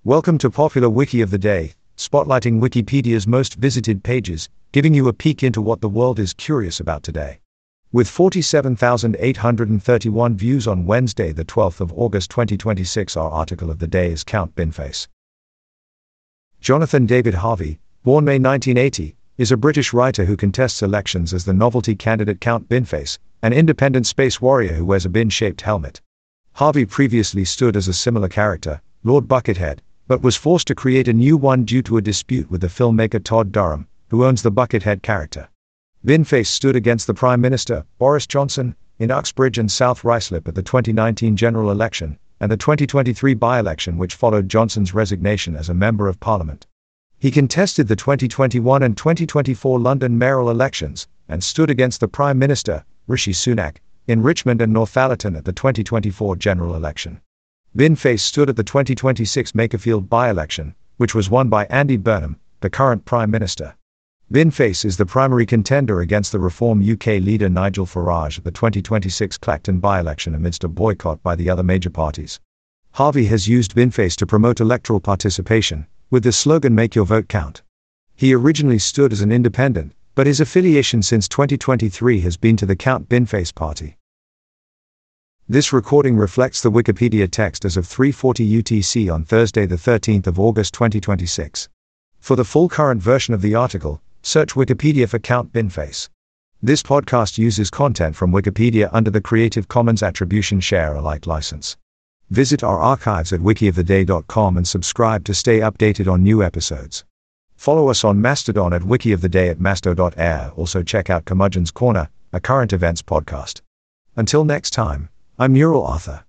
Welcome to Popular Wiki of the Day, spotlighting Wikipedia's most visited pages, giving you a peek into what the world is curious about today. With 47,831 views on Wednesday, the 12th of August 2026, our article of the day is Count Binface. Jonathan David Harvey, born May 1980, is a British writer who contests elections as the novelty candidate Count Binface, an independent space warrior who wears a bin-shaped helmet. Harvey previously stood as a similar character, Lord Buckethead, but was forced to create a new one due to a dispute with the filmmaker Todd Durham, who owns the Buckethead character. Binface stood against the Prime Minister, Boris Johnson, in Uxbridge and South Ruislip at the 2019 general election, and the 2023 by-election which followed Johnson's resignation as a Member of Parliament. He contested the 2021 and 2024 London mayoral elections, and stood against the Prime Minister, Rishi Sunak, in Richmond and Northallerton at the 2024 general election. Binface stood at the 2026 Makerfield by-election, which was won by Andy Burnham, the current Prime Minister. Binface is the primary contender against the Reform UK leader Nigel Farage at the 2026 Clacton by-election amidst a boycott by the other major parties. Harvey has used Binface to promote electoral participation, with the slogan "Make Your Vote Count." He originally stood as an independent, but his affiliation since 2023 has been to the Count Binface Party. This recording reflects the Wikipedia text as of 3:40 UTC on Thursday the 13th of August 2026. For the full current version of the article, search Wikipedia for Count Binface. This podcast uses content from Wikipedia under the Creative Commons Attribution Share Alike license. Visit our archives at wikioftheday.com and subscribe to stay updated on new episodes. Follow us on Mastodon at wikioftheday at masto.air. Also check out Curmudgeon's Corner, a current events podcast. Until next time, I'm Neural Arthur.